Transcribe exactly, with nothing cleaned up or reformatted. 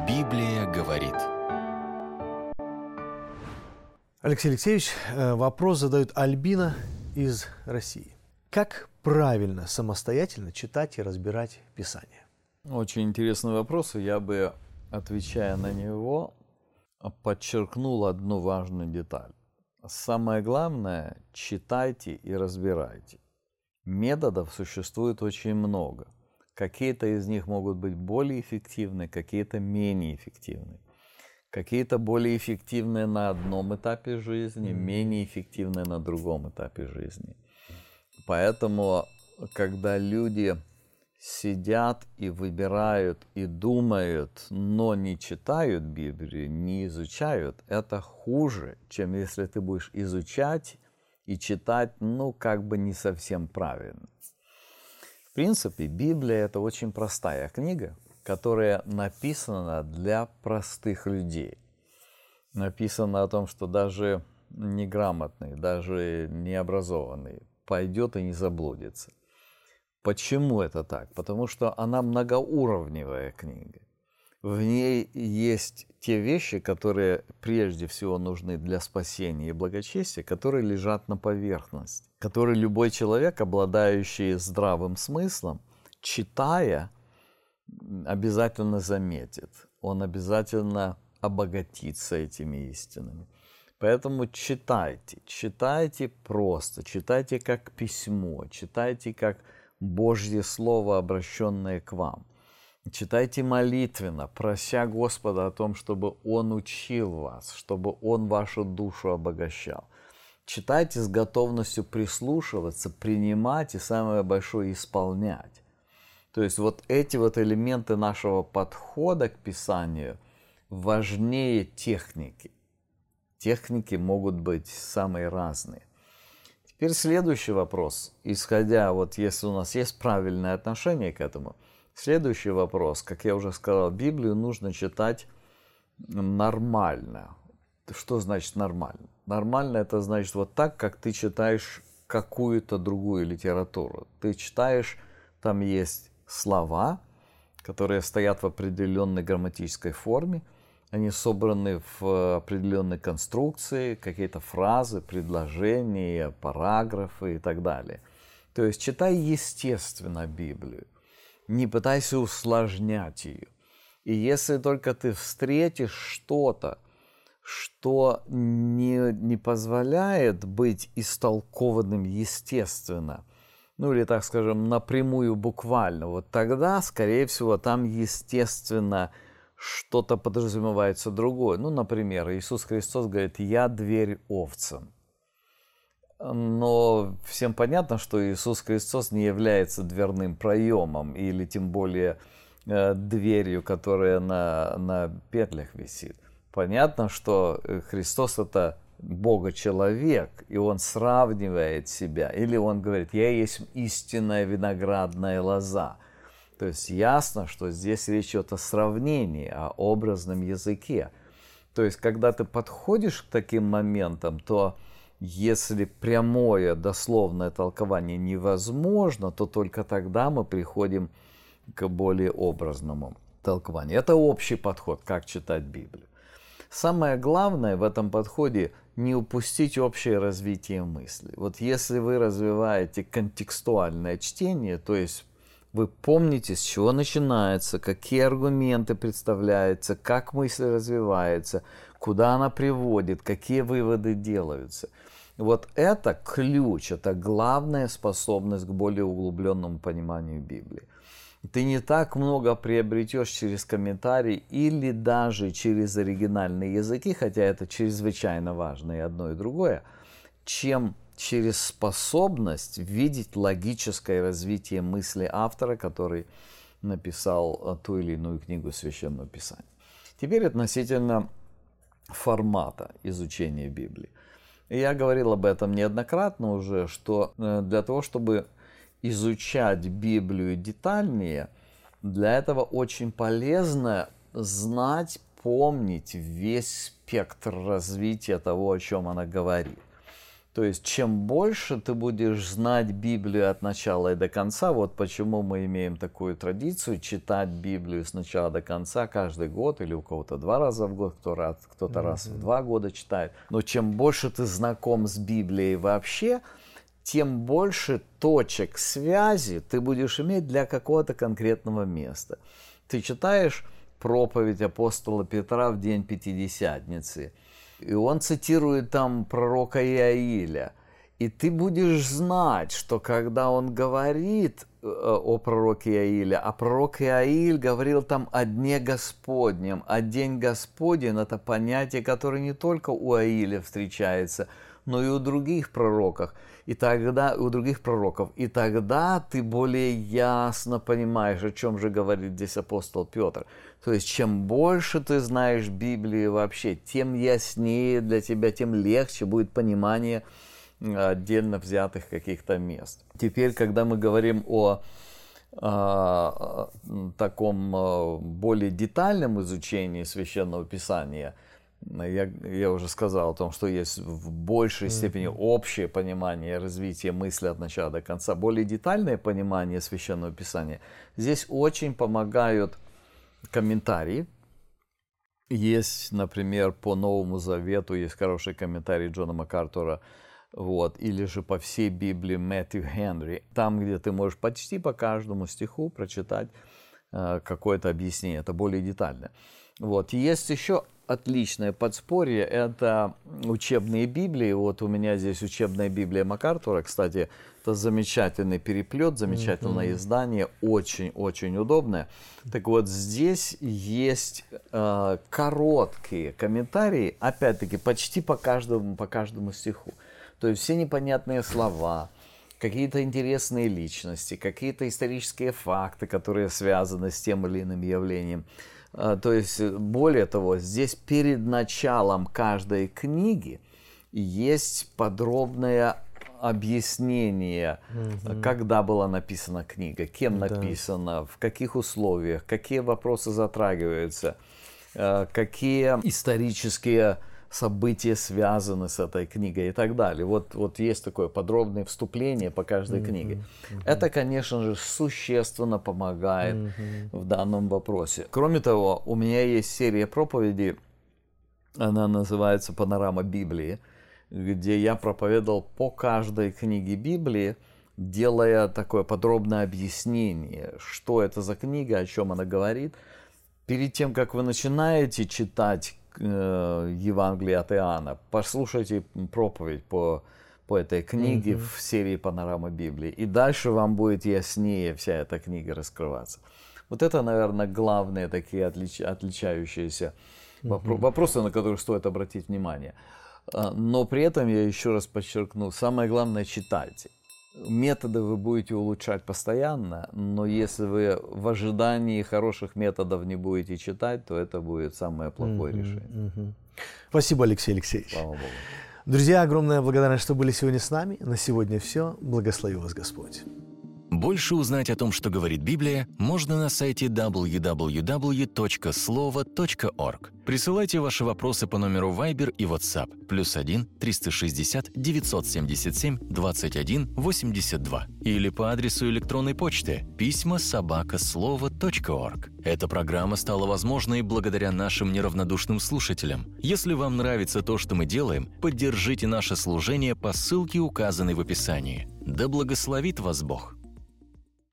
Библия говорит. Алексей Алексеевич, вопрос задает Альбина из России. Как правильно самостоятельно читать и разбирать Писание? Очень интересный вопрос, и я бы, отвечая на него, подчеркнул одну важную деталь. Самое главное, читайте и разбирайте. Методов существует очень много. Какие-то из них могут быть более эффективны, какие-то менее эффективны. Какие-то более эффективны на одном этапе жизни, менее эффективны на другом этапе жизни. Поэтому, когда люди сидят и выбирают, и думают, но не читают Библию, не изучают, это хуже, чем если ты будешь изучать и читать, ну, как бы не совсем правильно. В принципе, Библия – это очень простая книга, которая написана для простых людей. Написано о том, что даже неграмотный, даже необразованный пойдет и не заблудится. Почему это так? Потому что она многоуровневая книга. В ней есть те вещи, которые прежде всего нужны для спасения и благочестия, которые лежат на поверхности, которые любой человек, обладающий здравым смыслом, читая, обязательно заметит. Он обязательно обогатится этими истинами. Поэтому читайте, читайте просто, читайте как письмо, читайте как Божье Слово, обращенное к вам. Читайте молитвенно, прося Господа о том, чтобы Он учил вас, чтобы Он вашу душу обогащал. Читайте с готовностью прислушиваться, принимать и, самое большое, исполнять. То есть вот эти вот элементы нашего подхода к Писанию важнее техники. Техники могут быть самые разные. Теперь следующий вопрос. Исходя, вот если у нас есть правильное отношение к этому, следующий вопрос, как я уже сказал, Библию нужно читать нормально. Что значит нормально? Нормально это значит вот так, как ты читаешь какую-то другую литературу. Ты читаешь, там есть слова, которые стоят в определенной грамматической форме, они собраны в определенной конструкции, какие-то фразы, предложения, параграфы и так далее. То есть читай естественно Библию, не пытайся усложнять ее. И если только ты встретишь что-то, что не, не позволяет быть истолкованным естественно, ну или, так скажем, напрямую, буквально, вот тогда, скорее всего, там естественно что-то подразумевается другое. Ну, например, Иисус Христос говорит: «Я дверь овцам». Но всем понятно, что Иисус Христос не является дверным проемом или тем более э, дверью, которая на, на петлях висит. Понятно, что Христос – это Бога-человек, и Он сравнивает себя. Или Он говорит: «Я есть истинная виноградная лоза». То есть ясно, что здесь речь идет о сравнении, о образном языке. То есть, когда ты подходишь к таким моментам, то если прямое дословное толкование невозможно, то только тогда мы приходим к более образному толкованию. Это общий подход, как читать Библию. Самое главное в этом подходе – не упустить общее развитие мысли. Вот если вы развиваете контекстуальное чтение, то есть вы помните, с чего начинается, какие аргументы представляются, как мысль развивается, куда она приводит, какие выводы делаются. Вот это ключ, это главная способность к более углубленному пониманию Библии. Ты не так много приобретешь через комментарии или даже через оригинальные языки, хотя это чрезвычайно важно и одно, и другое, чем через способность видеть логическое развитие мысли автора, который написал ту или иную книгу Священного Писания. Теперь относительно формата изучения Библии. Я говорил об этом неоднократно уже, что для того, чтобы изучать Библию детальнее, для этого очень полезно знать, помнить весь спектр развития того, о чем она говорит. То есть, чем больше ты будешь знать Библию от начала и до конца, вот почему мы имеем такую традицию читать Библию с начала до конца каждый год, или у кого-то два раза в год, кто раз, кто-то mm-hmm. раз в два года читает. Но чем больше ты знаком с Библией вообще, тем больше точек связи ты будешь иметь для какого-то конкретного места. Ты читаешь проповедь апостола Петра в день Пятидесятницы, и он цитирует там пророка Иаиля. И ты будешь знать, что когда он говорит о пророке Иаиле, а пророк Иаиль говорил там о дне Господнем, а день Господень – это понятие, которое не только у Иаиля встречается, но и у других пророков. И тогда, у других пророков. И тогда ты более ясно понимаешь, о чем же говорит здесь апостол Петр. То есть, чем больше ты знаешь Библии вообще, тем яснее для тебя, тем легче будет понимание отдельно взятых каких-то мест. Теперь, когда мы говорим о, о таком более детальном изучении Священного Писания, Я, я уже сказал о том, что есть в большей степени общее понимание развития мысли от начала до конца, более детальное понимание Священного Писания. Здесь очень помогают комментарии. Есть, например, по Новому Завету, есть хороший комментарий Джона МакАртура, вот, или же по всей Библии Мэтью Хенри, там, где ты можешь почти по каждому стиху прочитать э, какое-то объяснение, это более детальное. Вот. И есть еще отличное подспорье, это учебные Библии. Вот у меня здесь учебная Библия МакАртура, кстати, это замечательный переплет, замечательное mm-hmm. издание, очень-очень удобное. Так вот, здесь есть э, короткие комментарии, опять-таки, почти по каждому, по каждому стиху. То есть все непонятные слова, какие-то интересные личности, какие-то исторические факты, которые связаны с тем или иным явлением. То есть, более того, здесь перед началом каждой книги есть подробное объяснение, угу. когда была написана книга, кем да. написана, в каких условиях, какие вопросы затрагиваются, какие исторические события связаны с этой книгой и так далее. Вот, вот есть такое подробное вступление по каждой mm-hmm. книге. Mm-hmm. Это, конечно же, существенно помогает mm-hmm. в данном вопросе. Кроме того, у меня есть серия проповедей, она называется «Панорама Библии», где я проповедовал по каждой книге Библии, делая такое подробное объяснение, что это за книга, о чем она говорит. Перед тем, как вы начинаете читать Евангелие от Иоанна, послушайте проповедь по, по этой книге mm-hmm. в серии «Панорама Библии», и дальше вам будет яснее вся эта книга раскрываться. Вот это, наверное, главные такие отлич, отличающиеся mm-hmm. вопро- вопросы, на которые стоит обратить внимание. Но при этом я еще раз подчеркну, самое главное — читайте. Методы вы будете улучшать постоянно, но если вы в ожидании хороших методов не будете читать, то это будет самое плохое mm-hmm, решение. Mm-hmm. Спасибо, Алексей Алексеевич. Слава Богу. Друзья, огромная благодарность, что были сегодня с нами. На сегодня все. Благослови вас Господь. Больше узнать о том, что говорит Библия, можно на сайте дабл ю дабл ю дабл ю точка слово точка орг. Присылайте ваши вопросы по номеру Viber и WhatsApp плюс один триста шестьдесят девятьсот семьдесят семь двадцать один восемьдесят два или по адресу электронной почты письма собака слово точка орг. Эта программа стала возможной благодаря нашим неравнодушным слушателям. Если вам нравится то, что мы делаем, поддержите наше служение по ссылке, указанной в описании. Да благословит вас Бог!